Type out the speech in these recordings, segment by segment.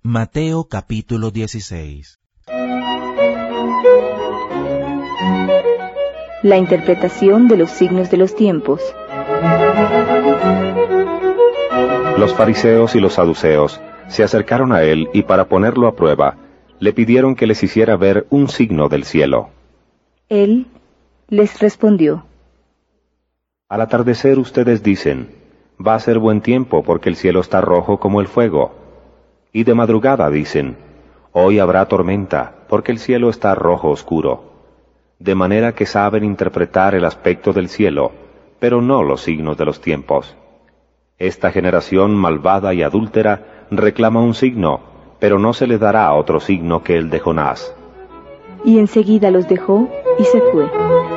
Mateo capítulo 16. La interpretación de los signos de los tiempos. Los fariseos y los saduceos se acercaron a él y para ponerlo a prueba, le pidieron que les hiciera ver un signo del cielo. Él les respondió: Al atardecer ustedes dicen, va a ser buen tiempo porque el cielo está rojo como el fuego. Y de madrugada dicen, hoy habrá tormenta porque el cielo está rojo oscuro. De manera que saben interpretar el aspecto del cielo, pero no los signos de los tiempos. Esta generación malvada y adúltera reclama un signo, pero no se le dará otro signo que el de Jonás. Y enseguida los dejó y se fue.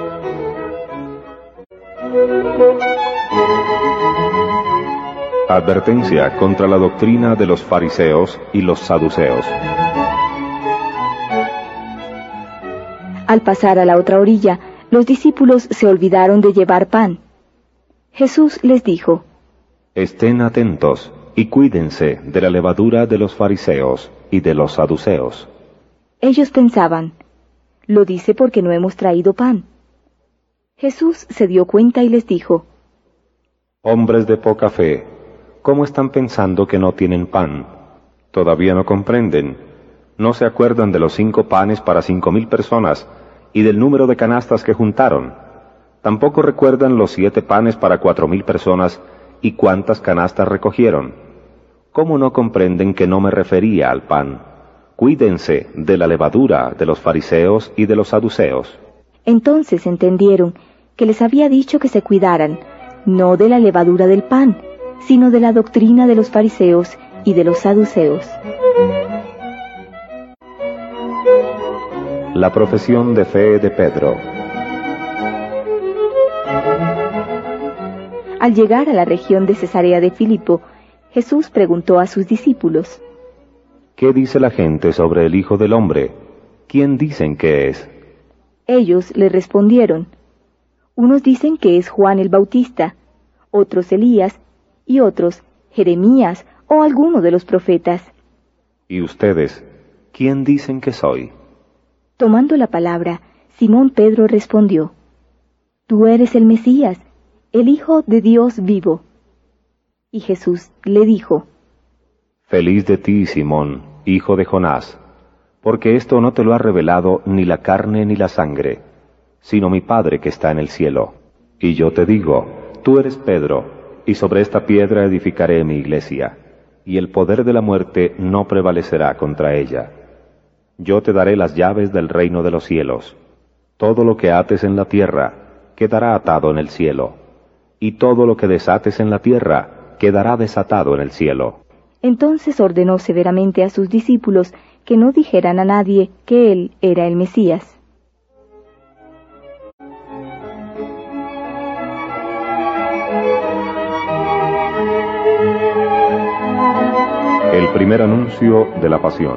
Advertencia contra la doctrina de los fariseos y los saduceos. Al pasar a la otra orilla, los discípulos se olvidaron de llevar pan. Jesús les dijo: Estén atentos y cuídense de la levadura de los fariseos y de los saduceos. Ellos pensaban: lo dice porque no hemos traído pan. Jesús se dio cuenta y les dijo: Hombres de poca fe, ¿cómo están pensando que no tienen pan? ¿Todavía no comprenden? ¿No se acuerdan de los 5 panes para 5,000 personas y del número de canastas que juntaron? ¿Tampoco recuerdan los 7 panes para 4,000 personas y cuántas canastas recogieron? ¿Cómo no comprenden que no me refería al pan? Cuídense de la levadura de los fariseos y de los saduceos. Entonces entendieron que les había dicho que se cuidaran, no de la levadura del pan, sino de la doctrina de los fariseos y de los saduceos. La profesión de fe de Pedro. Al llegar a la región de Cesarea de Filipo, Jesús preguntó a sus discípulos: ¿Qué dice la gente sobre el Hijo del Hombre? ¿Quién dicen que es? Ellos le respondieron: unos dicen que es Juan el Bautista, otros Elías, y otros Jeremías o alguno de los profetas. ¿Y ustedes, quién dicen que soy? Tomando la palabra, Simón Pedro respondió: Tú eres el Mesías, el Hijo de Dios vivo. Y Jesús le dijo: Feliz de ti, Simón, hijo de Jonás, porque esto no te lo ha revelado ni la carne ni la sangre, sino mi Padre que está en el cielo. Y yo te digo, tú eres Pedro, y sobre esta piedra edificaré mi iglesia, y el poder de la muerte no prevalecerá contra ella. Yo te daré las llaves del reino de los cielos. Todo lo que ates en la tierra quedará atado en el cielo, y todo lo que desates en la tierra quedará desatado en el cielo. Entonces ordenó severamente a sus discípulos que no dijeran a nadie que él era el Mesías. El primer anuncio de la pasión.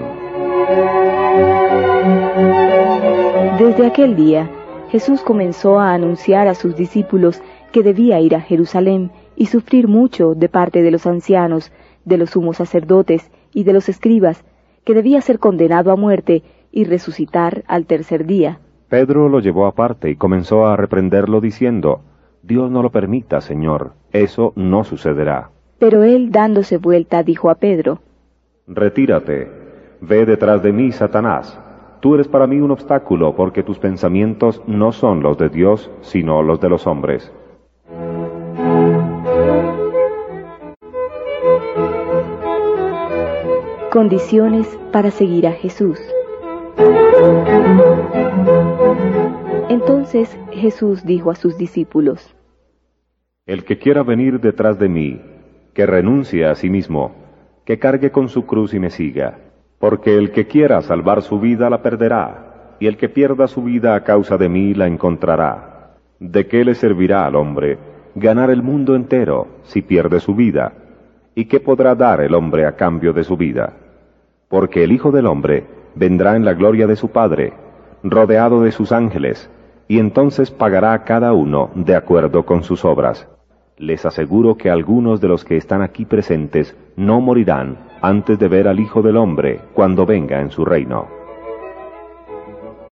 Desde aquel día, Jesús comenzó a anunciar a sus discípulos que debía ir a Jerusalén y sufrir mucho de parte de los ancianos, de los sumos sacerdotes y de los escribas, que debía ser condenado a muerte y resucitar al tercer día. Pedro lo llevó aparte y comenzó a reprenderlo diciendo: Dios no lo permita, Señor, eso no sucederá. Pero él, dándose vuelta, dijo a Pedro: Retírate, ve detrás de mí, Satanás. Tú eres para mí un obstáculo, porque tus pensamientos no son los de Dios, sino los de los hombres. Condiciones para seguir a Jesús. Entonces Jesús dijo a sus discípulos: El que quiera venir detrás de mí, que renuncie a sí mismo, que cargue con su cruz y me siga. Porque el que quiera salvar su vida la perderá, y el que pierda su vida a causa de mí la encontrará. ¿De qué le servirá al hombre ganar el mundo entero si pierde su vida? ¿Y qué podrá dar el hombre a cambio de su vida? Porque el Hijo del Hombre vendrá en la gloria de su Padre, rodeado de sus ángeles, y entonces pagará a cada uno de acuerdo con sus obras. Les aseguro que algunos de los que están aquí presentes no morirán antes de ver al Hijo del Hombre cuando venga en su reino.